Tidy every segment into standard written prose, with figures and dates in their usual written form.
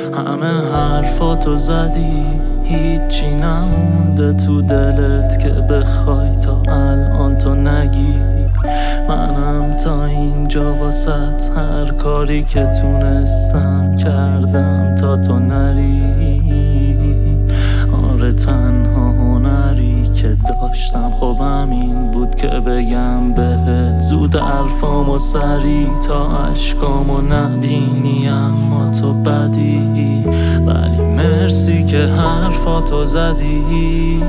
همه حرفاتو زدی، هیچی نمونده تو دلت که بخوای تا الان تو نگی. منم تا اینجا واسط هر کاری که تونستم کردم تا تو نری. آره تنها هنری که داشتم خب همین بود که بگم بهت زود حرفامو سری تا عشقامو نبینی. اما تو بدی ولی مرسی که حرفاتو زدی.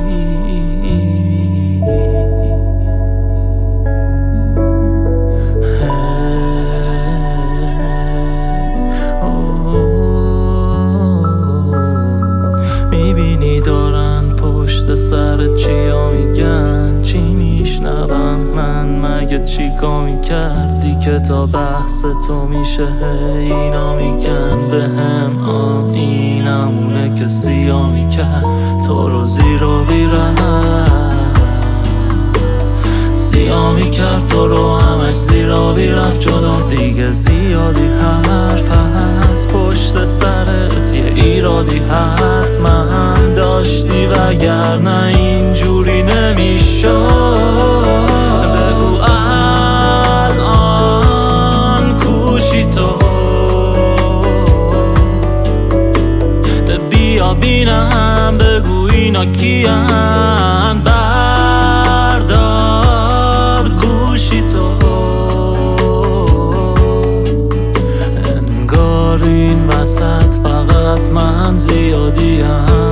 میبینی دارن پشت سر چیا میگن، چی میشنوم من مگه چیکار میکردی که تا بحث تو میشه اینا میگن بهم اینمونه که سیاه میکرد تو رو زیر و بیرفت، سیاه میکرد تو رو همش زیر و بیرفت جلو. دیگه زیادی حرف هست پشت سرت، یه ایرادی حتما داشتی وگرنه اینجوری نمیشد. بگو الان کوشی تو بیا بینم، بگو اینا کیان، بردار گوشی تو. انگار این وسط فقط من زیادیم.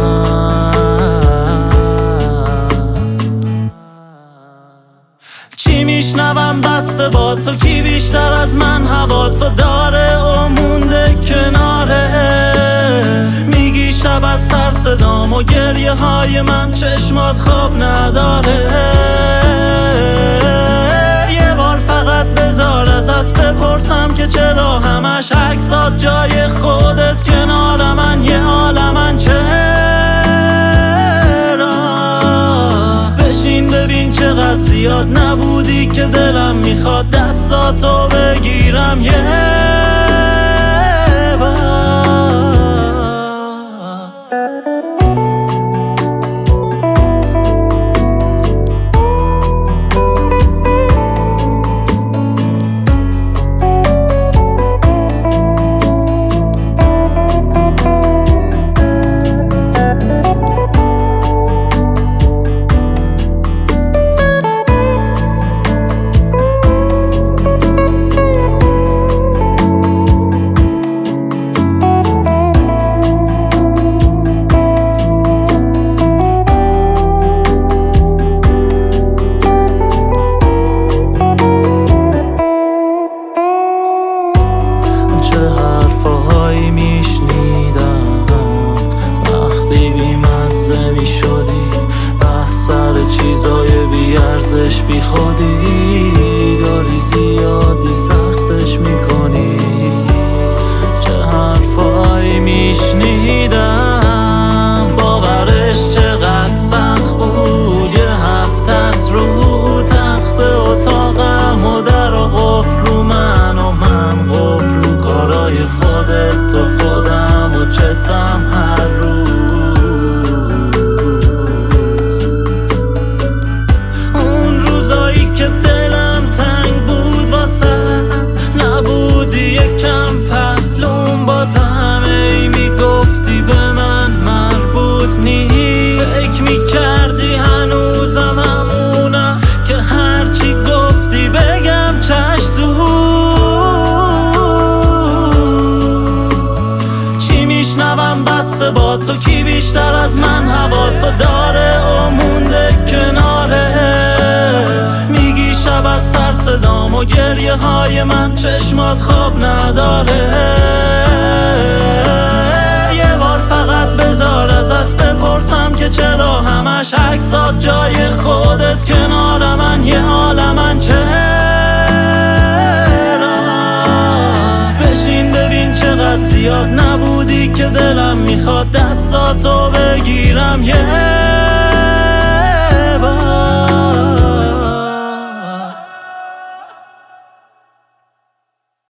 چی میشنوم بسته با تو، کی بیشتر از من هوا تو داره و مونده کناره. میگی شب از سر صدام و گریه های من چشمات خواب نداره. یه بار فقط بذار ازت بپرسم که چرا همش عکسات جای خودت کنار من یه عالمن. چرا بشین ببین چقدر زیاد نبودی که دلم میخواد دستاتو بگیرم یه بار. میشنیدم وقتی بیمزه میشدی، بحث سر چیزای بیارزش بی خودی داری زیادی سختش میکنی. چه حرفایی میشنیدم باورش چقدر سخت بود. یه هفته از رو تخت اتاقم و در و قفل رو من و من قفل رو کارای خودت تو خودم و چتم هر روز. اون روزایی که دلم تنگ بود واسه نبودی یکم پهلوم، بازم ای میگفتی به من مربوط نی. فکر میکردی هنوزم همونم که هرچی گفتی بگم چش زود. چی میشنوم بسته با تو، کی بیشتر از من هوا تو داره و مونده کناره. میگی شب از سر صدام و گریه های من چشمات خواب نداره. یه بار فقط بذار ازت بپرسم که چرا همش عکسات جای خودت کنار من یه عالمن. چرا بشین ببین چقدر زیاد نبودی که دلم میخواد دستاتو بگیرم یه